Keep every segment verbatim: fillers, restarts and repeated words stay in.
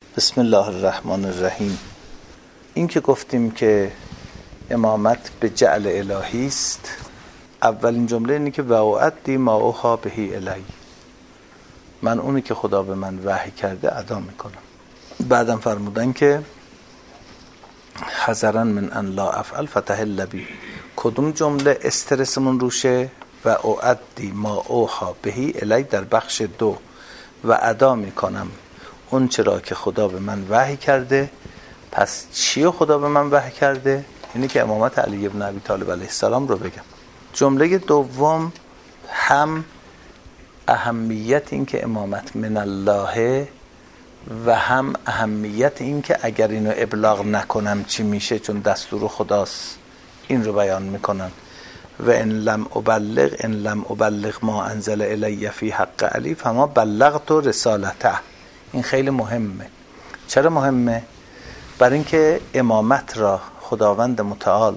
بسم الله الرحمن الرحیم. این که گفتیم که امامت به جعل الهی است، اولین جمله اینه که وعدی ما اوحی به الی، من اونی که خدا به من وحی کرده ادا میکنم. بعدم فرمودن که حذرا من ان لا افعل فتحل بی، کدوم جمله استرسمون روشه؟ و وعدی ما اوحی به الی در بخش دو، و ادا میکنم اون چرا که خدا به من وحی کرده. پس چیو خدا به من وحی کرده؟ اینی که امامت علی ابن ابی طالب علیه السلام رو بگم. جمله دوم هم اهمیت این که امامت من الله و هم اهمیت این که اگر اینو ابلاغ نکنم چی میشه، چون دستور خداست، این رو بیان میکنن. و ان لم ابلغ ان لم ابلغ ما انزل الی فی حق علی فما بلغت رسالته. این خیلی مهمه. چرا مهمه؟ برای اینکه امامت را خداوند متعال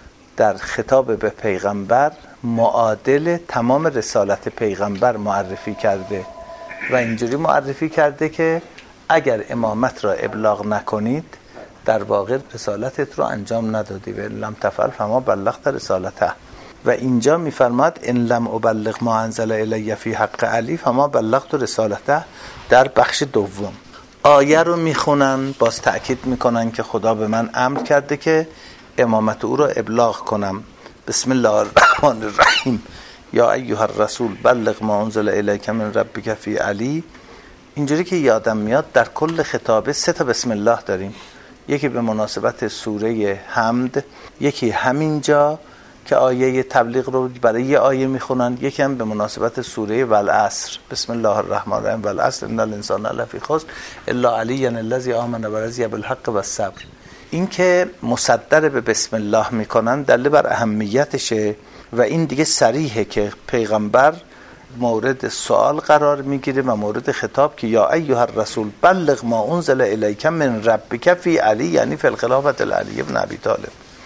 در خطاب به پیغمبر معادل تمام رسالت پیغمبر معرفی کرده و اینجوری معرفی کرده که اگر امامت را ابلاغ نکنید در واقع رسالتت رو انجام ندادی. و لم تفعل فما بلغت رسالته. و اینجا میفرماد ان لم ابلغ ما انزل الی فی حق علی فما بلغت رسالته در بخش دوم. آیه رو میخونن، باز تأکید میکنن که خدا به من امر کرده که امامت او را ابلاغ کنم. بسم الله الرحمن الرحیم. یا ایها الرسول بلغ ما انزل الیک من ربک فی علی. اینجوری که یادم میاد در کل خطابه سه تا بسم الله داریم. یکی به مناسبت سوره حمد، یکی همینجا که آیه تبلیغ رو برای یه آیه میخونن، یکی هم به مناسبت سوره والعصر. بسم الله الرحمن الرحیم والعصر ان الانسان لفی خسر الا علی الذی آمن و رضی بالحق و الصبر. این که مصدر به بسم الله میکنن دلیل بر اهمیتشه و این دیگه صریحه که پیغمبر مورد سوال قرار میگیره و مورد خطاب که یا ایها الرسول بلغ ما انزل الیک من ربک فی علی، یعنی فی الخلافة العلی ابن ابی طالب.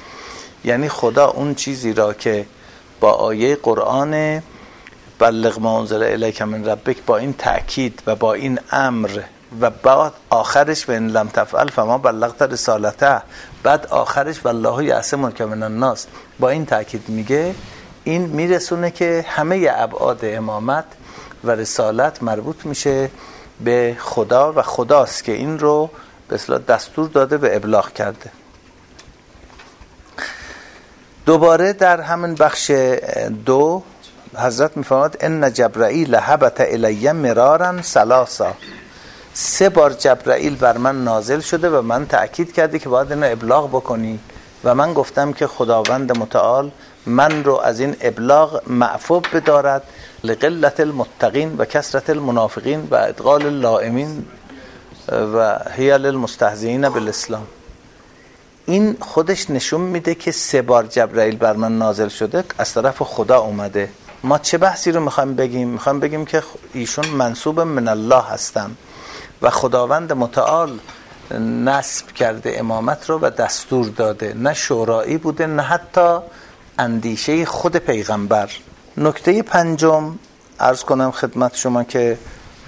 یعنی خدا اون چیزی را که با آیه قرآن بلغ ما انزل الیک من ربک با این تأکید و با این امر و بعد آخرش و ان لم تفعل فما بلغت رسالته، بعد آخرش والله یعصمک من الناس، با این تأکید میگه، این میرسونه که همه ابعاد امامت و رسالت مربوط میشه به خدا و خداست که این رو به اصطلاح دستور داده و ابلاغ کرده. دوباره در همین بخش دو حضرت میفرماد ان جبرائیل هبط الی مرارا ثلاثا، سه بار جبرائیل بر من نازل شده و من تأکید کرده که باید اینو ابلاغ بکنی و من گفتم که خداوند متعال من رو از این ابلاغ معفو بدارد لقلت المتقین و کثرت المنافقین و ادغال اللائمین و هی للمستهزئین بالاسلام. این خودش نشون میده که سه بار جبرائیل بر من نازل شده از طرف خدا اومده. ما چه بحثی رو میخوایم بگیم؟ میخوایم بگیم که ایشون منسوب من الله هستن و خداوند متعال نصب کرده امامت رو و دستور داده، نه شورایی بوده نه حتی اندیشه خود پیغمبر. نکته پنجم عرض کنم خدمت شما که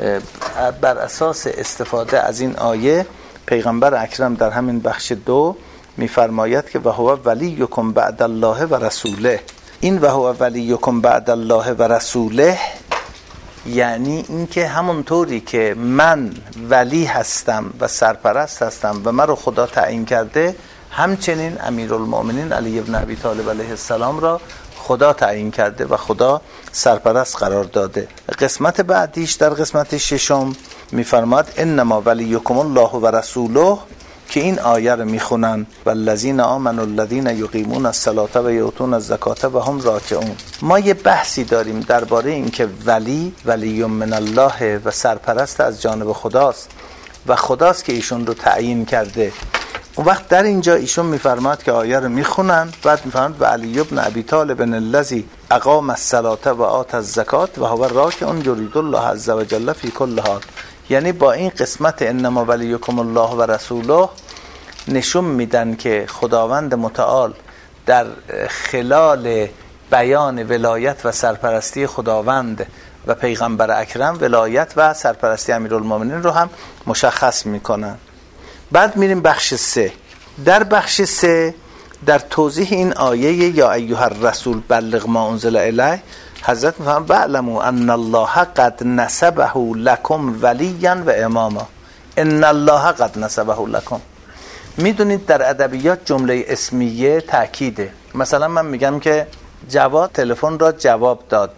بر اساس استفاده از این آیه پیغمبر اکرم در همین بخش دو میفرماید که و هو ولیکم بعد الله و رسوله. این و هو ولیکم بعد الله و رسوله یعنی این که همونطوری که من ولی هستم و سرپرست هستم و من رو خدا تعیین کرده، همچنین امیرالمؤمنین علی ابن ابی طالب علیه السلام را خدا تعیین کرده و خدا سرپرست قرار داده. قسمت بعدیش در قسمت ششم میفرماد انما ولیکم الله و رسوله، که این آیه رو میخونن والذین آمنوا الذین یقیمون الصلاة و یؤتون الزکاة و هم راکعون. ما یه بحثی داریم درباره این که ولی ولی من الله و سرپرست از جانب خداست و خداست که ایشون رو تعیین کرده. اون وقت در اینجا ایشون میفرماد که آیه رو میخونن، بعد میفرماد و علی ابن ابی طالب الذی اقام الصلاة و آت الزکاة و هو راکع یرید الله عز و جل فی کل حال. یعنی با این قسمت انما ولیکم الله و رسوله نشون میدن که خداوند متعال در خلال بیان ولایت و سرپرستی خداوند و پیغمبر اکرم ولایت و سرپرستی امیرالمومنین رو هم مشخص میکنن. بعد میریم بخش سه. در بخش سه در توضیح این آیه یا ایها الرسول بلغ ما انزل الیه حضرت میفرمایند بعلموا ان الله قد نسبه لكم ولیا و اماما. ان الله قد نسبه لكم. میدونید در ادبیات جمله اسمیه تأکیده. مثلا من میگم که جواد تلفن را جواب داد،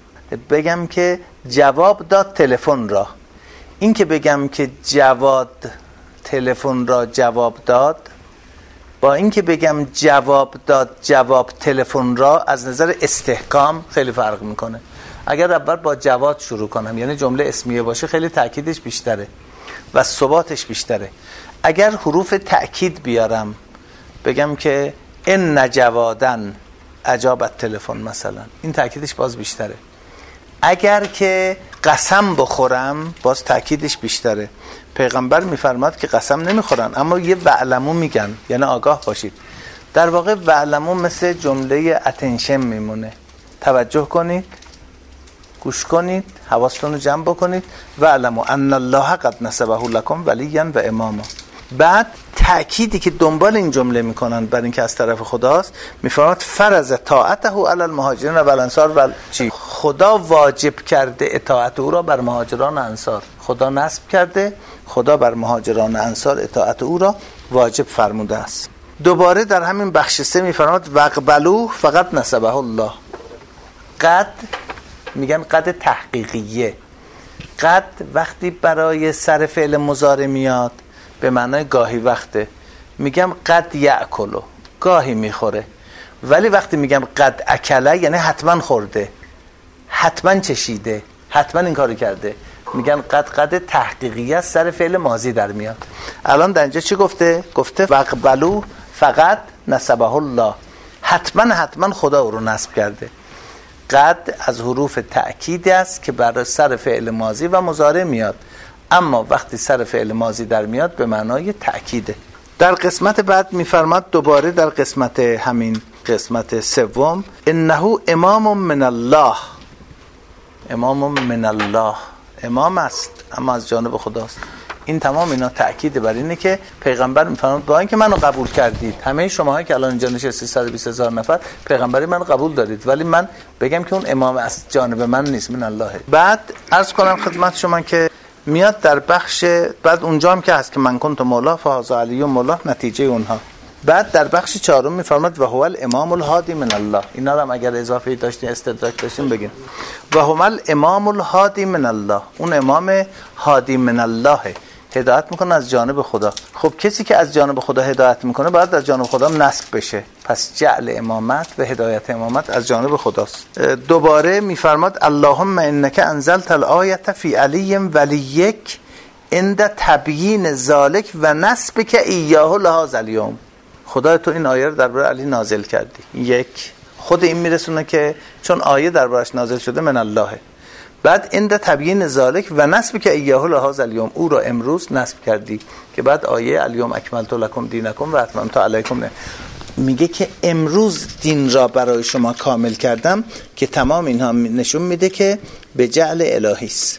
بگم که جواب داد تلفن را. این که بگم که جواد تلفن را جواب داد با این که بگم جواب داد جواب تلفن را از نظر استحکام خیلی فرق میکنه. اگر اول با جواد شروع کنم یعنی جمله اسمیه باشه خیلی تأکیدش بیشتره و ثباتش بیشتره. اگر حروف تأکید بیارم بگم که ان جوادن اجابت تلفن مثلا، این تأکیدش باز بیشتره. اگر که قسم بخورم باز تأکیدش بیشتره. پیغمبر میفرماد که قسم نمیخورن اما یه وعلمو میگن، یعنی آگاه باشید. در واقع وعلمو مثل جمله اتنشن میمونه، توجه کنید، گوش کنید، حواستون رو جمع بکنید. وعلمو ان الله قد نسبه لكم ولیا و اماما. بعد تأکیدی که دنبال این جمله میکنن بر این که از طرف خداست، میفرماد فرض طاعته علی المهاجرین و الانصار و چی؟ خدا واجب کرده اطاعت او را بر مهاجران و انصار. خدا نصب کرده، خدا بر مهاجران و انصار اطاعت او را واجب فرموده است. دوباره در همین بخش سه میفرماد وقبلوه فقط نسبه الله. قد میگن قد تحقیقیه. قد وقتی برای سر فعل مضارع میاد به معنای گاهی وقته، میگم قد یأکلو، گاهی میخوره. ولی وقتی میگم قد اکله یعنی حتما خورده، حتما چشیده، حتما این کارو کرده. میگن قد قد تحقیقی است، سر فعل ماضی در میاد. الان در اینجا چی گفته؟ گفته وقبلو فقط نسبه الله، حتما حتما خدا او رو نصب کرده. قد از حروف تأکید است که برای سر فعل ماضی و مضارع میاد، اما وقتی سر فعل ماضی در میاد به معنای تأکیده. در قسمت بعد میفرماد دوباره در قسمت همین قسمت سوم انه امام من الله. امام من الله، امام است اما از جانب خداست. این تمام اینا تأکید بر اینه که پیغمبر میفرماد با اینکه منو قبول کردید، همه شماهایی که الان اینجا نشستید صد و بیست هزار نفر پیغمبری منو قبول دارید، ولی من بگم که اون امام از جانب من نیست، من اللهه. بعد عرض کنم خدمت شما که میاد در بخش بعد اونجا هم که هست که من کنت مولا فهذا علی مولا، نتیجه اونها. بعد در بخش چهارم میفرماد و هو الامام الهادی من الله. اینا رو هم اگر اضافه داشتین استدراک داشتین بگین. و هو الامام الهادی من الله، اون امام هادی من الله، هدایت میکنه از جانب خدا. خب کسی که از جانب خدا هدایت میکنه باید از جانب خدا نسب بشه، پس جعل امامت و هدایت امامت از جانب خداست. دوباره میفرماد اللهم انک انزلت الآیه فی علی ولیک عند تبیین ذالک و نسبک ایاه لهذا اليوم. خدا تو این آیه رو درباره علی نازل کردی. یک، خود این میرسونه که چون آیه دربارش نازل شده من اللهه. بعد عند تبیین ذالک و نسب که ایاه لهذا اليوم، او را امروز نسب کردی، که بعد آیه الیوم اکملت لکم دینکم و اتممت علیکم میگه که امروز دین را برای شما کامل کردم، که تمام اینها نشون میده که به جعل الهی است.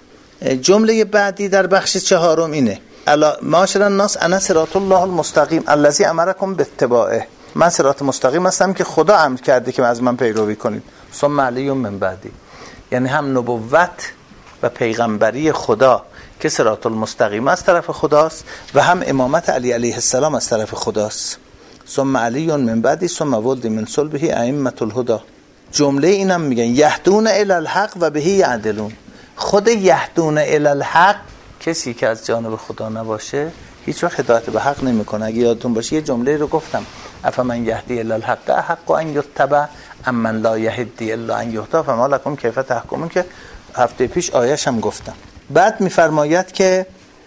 جمله بعدی در بخش چهارم اینه معاشر الناس انا صراط الله المستقیم الذی امرکم باتباعه. من صراط مستقیم هستم که خدا امر کرده که از من پیروی کنید. ثم علی من بعدی، یعنی هم نبوت و پیغمبری خدا که صراط المستقیم از طرف خداست و هم امامت علی علیه السلام از طرف خداست. ثم علی من بعدی ثم ولد من صلبه ائمه الهدى. جمله اینم میگن یهدون الی الحق و به یعدلون. خود یهدون الی الحق، کسی که از جانب خدا نباشه هیچ وقت هدایت به حق نمیکنه. اگه یادتون باشه یه جمله رو گفتم افمن یهدی الی الحق حق ان یتبع اما لا یهدی الا ان یهدی فما لکم کیف تحکمون، که هفته پیش آیه‌اش هم گفتم. بعد میفرماید که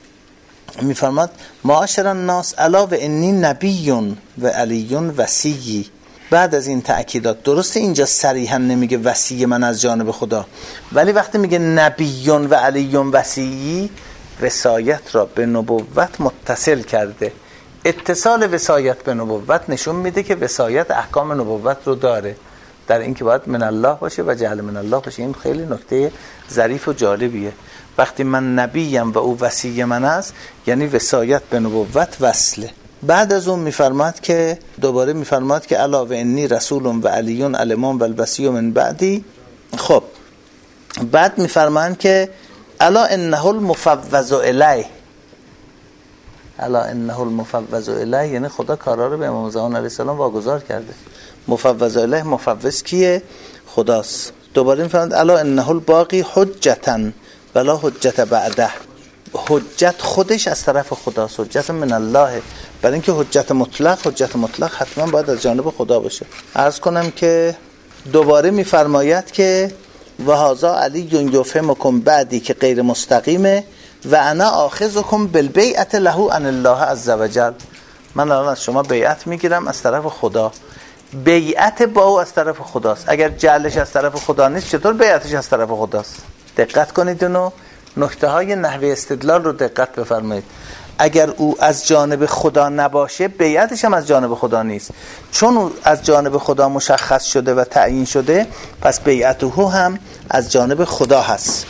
میفرماد معاشر الناس الا و انی نبی و علی وصی. بعد از این تأکیدات، درسته اینجا صریحا نمیگه وصی من از جانب خدا، ولی وقتی میگه نبی و علی وصی، وصایت را به نبوت متصل کرده. اتصال وصایت به نبوت نشون میده که وصایت احکام نبوت رو داره، در این که باید من الله باشه و جعل من الله باشه. این خیلی نکته ظریف و جالبیه. وقتی من نبیم و او وصی من است، یعنی وصایت به نبوت وصله. بعد از اون میفرماد که دوباره میفرماد که الا و انی رسول و علیون الامام و الوصی من بعدی. خب بعد میفرمان که الا انه المفوض الیه، الا انه المفوض الیه، یعنی خدا کارا رو به امام زمان علیه السلام واگذار کرده. مفوض الیه، مفوض کیه؟ خداست. دوباره میفرماد الا انه الباقی حجتا ولا حجت بعده، حجت خودش از طرف خداست، حجت من الله. برای اینکه حجت مطلق، حجت مطلق حتما باید از جانب خدا باشه. عرض کنم که دوباره میفرماید که و هذا علی یفهمکم بعدی که غیر مستقیمه و انا آخذکم بالبیعت له عن الله عز وجل. من الان از شما بیعت میگیرم از طرف خدا. بیعت با او از طرف خداست. اگر جعلش از طرف خدا نیست، چطور بیعتش از طرف خداست؟ دقت کنید اونو، نکته های نحوه استدلال رو دقت بفرمایید. اگر او از جانب خدا نباشه، بیعتش هم از جانب خدا نیست. چون او از جانب خدا مشخص شده و تعیین شده، پس بیعت او هم از جانب خدا هست.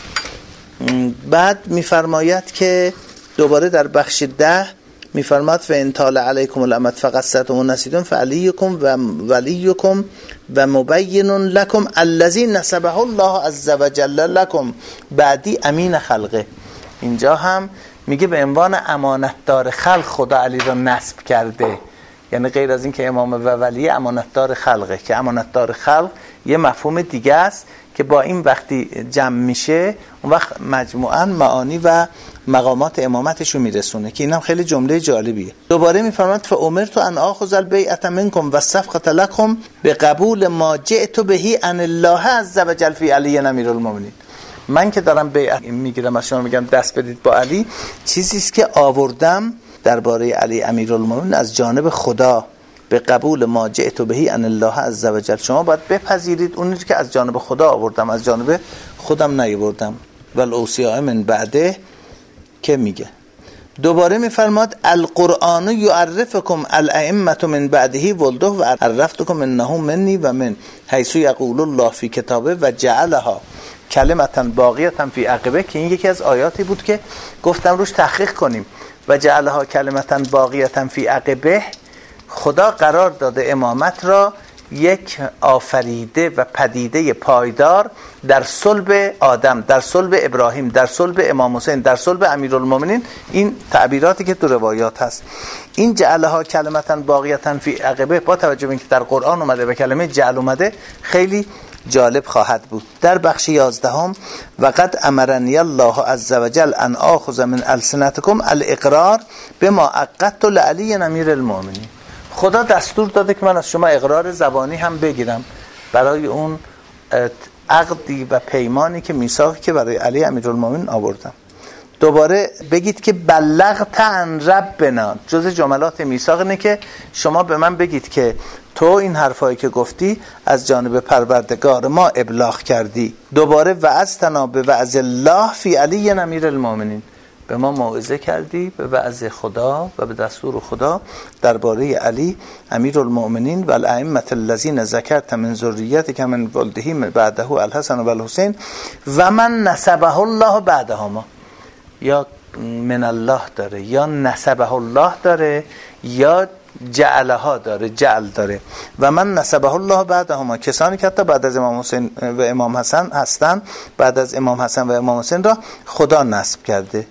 بعد میفرماید که دوباره در بخش ده میفرماد و ان طال علیکم الامد فقصتم و نسیتم فعلیکم و ولیکم و مبین لکم الذی نسبه الله عز وجل لکم بعدی امین خلقه. اینجا هم میگه به عنوان امانتدار خلق خدا علی را نصب کرده، یعنی غیر از این که امام و ولی امانتدار خلقه، که امانتدار خلق یه مفهوم دیگه است که با این وقتی جمع میشه اون وقت مجموعاً معانی و مقامات امامتش رو میرسونه، که اینم خیلی جمله جالبیه. دوباره میفرماد فامرت ان آخذ البیعة منکم والصفقة لكم بقبول ما جئت به عن الله عز وجل فی علی امیر المؤمنین. من که دارم بیعت میگیرم از شما، میگم دست بدید با علی، چیزی است که آوردم درباره علی امیرالمومنین از جانب خدا، به قبول ما جئت به عن الله عز وجل. شما باید بپذیرید اون که از جانب خدا آوردم، از جانب خودم نیاوردم. والاوصیاء من بعده که میگه دوباره میفرماد القرآن یعرفکم الائمه من بعده ولده و عرفتکم انه منی و من حیث یقول الله فی کتابه و جعلها کلمتا باقیتا فی عقبه، که این یکی از آیاتی بود که گفتم روش تحقیق کنیم. و جعلها کلمتا باقیتا فی عقبه، خدا قرار داده امامت را یک آفریده و پدیده پایدار در صلب آدم، در صلب ابراهیم، در صلب امام حسین، در صلب امیرالمومنین. این تعبیراتی که تو روایات هست. این جعلها کلمتا باقیتا فی عقبه با توجه به اینکه در قرآن اومده و کلمه جعل اومده، خیلی جالب خواهد بود. در بخش یازدهم و قد امرنی الله عز وجل ان آخذ من السنتکم الاقرار بما عقدت لعلی امیر المؤمنین. خدا دستور داده که من از شما اقرار زبانی هم بگیرم برای اون عقدی و پیمانی که میثاقی که برای علی امیرالمومنین آوردم. دوباره بگید که بلغت عن ربنا، جز جملات میثاق اینه که شما به من بگید که تو این حرفایی که گفتی از جانب پروردگار ما ابلاغ کردی. دوباره وعظتنا به وعظ الله فی علی امیر المؤمنین، به ما موعظه کردی به وعظ خدا و به دستور خدا درباره علی امیر المؤمنین و الائمه الذین ذکرت من ذریتک من ولده بعده الحسن و الحسین و من نسبه الله بعدهما. یا من الله داره، یا نسبه الله داره، یا جعلها داره، جعل داره. و من نسبه الله بعدهما، کسانی که حتی بعد از امام حسین و امام حسن هستن، بعد از امام حسن و امام حسین را خدا نسب کرده.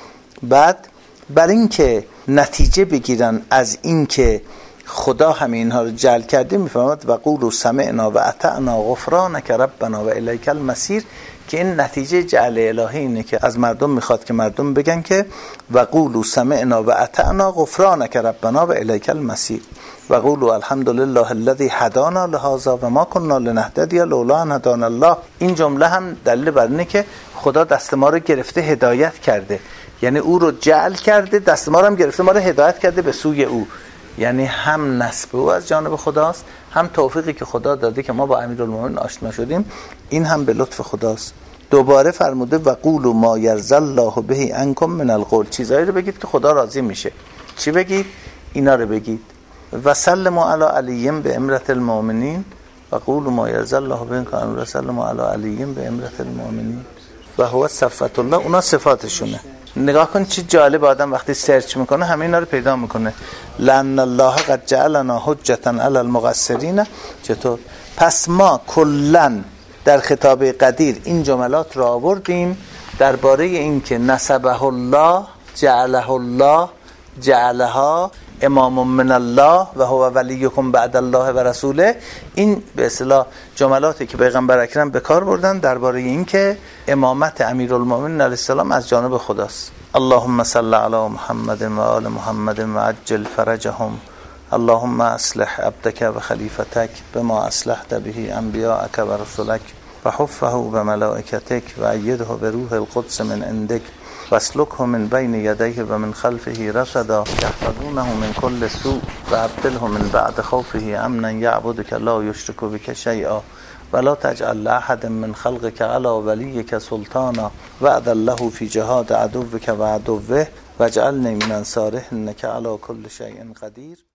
بعد بر این که نتیجه بگیرن از این که خدا همین اینها رو جعل کرده، میفرماد و قولوا سمعنا و اطعنا غفرانک ربنا و الیک المصیر، که این نتیجه جعل الهی اینه که از مردم میخواد که مردم بگن که و قولوا سمعنا و اطعنا غفرانک ربنا و الیک المصیر و قولوا الحمدلله الذی هدانا لهذا و ما كنا لنهتدی لولا ان هدانا الله. این جمله هم دلیل بر اینه که خدا دست ما رو گرفته هدایت کرده، یعنی او رو جعل کرده، دست ما رو هم گرفته، ما رو هدایت کرده به سوی او. یعنی هم نسب او از جانب خداست، هم توفیقی که خدا داده که ما با امیرالمومنین آشنا شدیم، این هم به لطف خداست. دوباره فرموده و قولوا ما یرضی الله به عنکم من القول، چیزایی رو بگید که خدا راضی میشه. چی بگید؟ اینا رو بگید. و سلموا علی علی به امرة المؤمنین و قولوا ما یرضی الله به عنکم و سلموا علی علی به امرة المؤمنین. و هو صفوت الله، اونا صفاتشونه. نگاه کن چی جالب، آدم وقتی سرچ میکنه همه اینا رو پیدا میکنه. لأن الله قد جعلنا حجة علی المقصرین. چطور؟ پس ما کلن در خطاب قدیر این جملات را آوردیم درباره این که نسبه الله، جعله الله، جعلها امام من الله و هو ولیکم بعد الله و رسوله. این به اصطلاح جملاتی که پیغمبر اکرم به کار بردن درباره این که امامت امیرالمومنین علیه السلام از جانب خداست. اللهم صل علی محمد و آل محمد و عجل فرجهم. اللهم اصلح عبدك و خلیفتك بما اصلحت به انبیاءك و رسولك و حفه بملائکتك و ایده بروح القدس من عندك واسلكه من بين يديه ومن خلفه رصدا يحفظونه من كل سوء وابدله من بعد خوفه امنا يعبدك لا يشرك بك شيئا ولا تجعل لأحد من خلقك على وليك سلطانا وأذن له في جهاد عدوك وعدوه واجعلني من انصاره انك على كل شيء قدير.